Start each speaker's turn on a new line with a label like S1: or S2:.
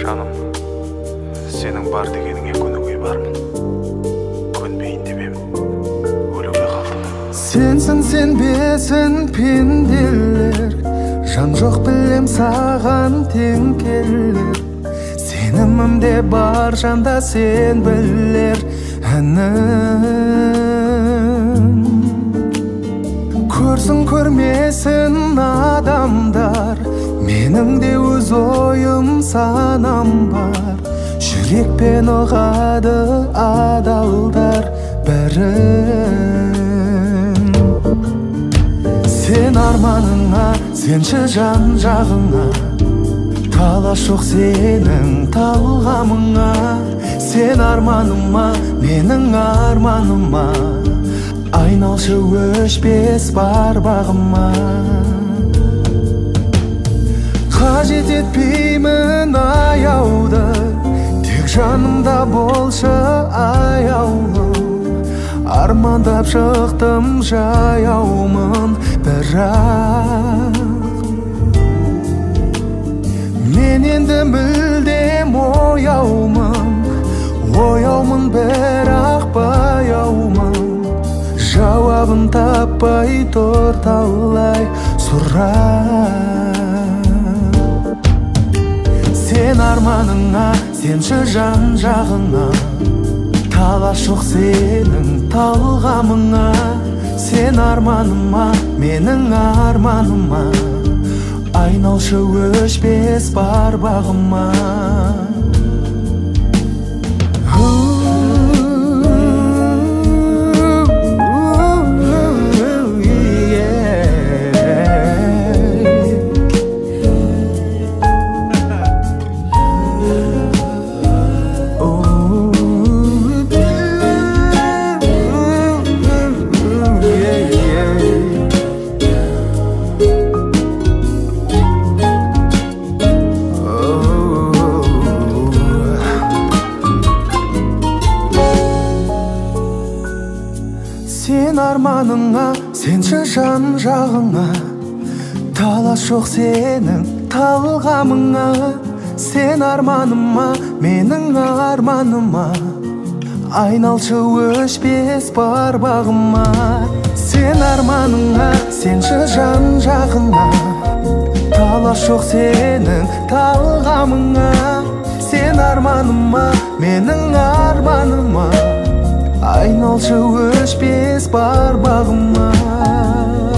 S1: Жаным, сенің бар дегеніңе көнуге бармын. Көнбейін деп ем, өлуге қалдым.
S2: Сенсің сенбесін пенделер, жан жоқ білем саған тең келер. Сенімімде бар жанда сен білер әнім. Көрсін көрмесін адамдар, менің де өз ойым санам бар. Жүрекпен ұғады адалдар бәрін. Сен арманыңа, сенші жан жағыңа, талас жоқ сенің талғамыңа. Сен арманыма, менің арманыма, айналшы өшпес бар бағыма. Қажет етпеймін аяуды, тек жанымда болшы аяулы. Армандап шықтым жаяумын, бірақ мен енді мүлдем ояумын, бірақ баяумын. Жауабын таппай тұр талай сұрақ. Сен арманыңа, сенші жан жағыңа, талас жоқ сенің талғамыңа. Сен арманыма, менің арманыма, айналшы өшпес бар бағыма. Сен арманыңа, сенші жан жағыңа, талас жоқ сенің талғамыңа. Сен арманыма, менің арманыма, айналшы өшпес бар бағыма. Сен арманыңа, сенші жан жағыңа, талас жоқ сенің талғамыңа. Сен арманыма, менің арманыма, айналшы өшпес бар бағыма.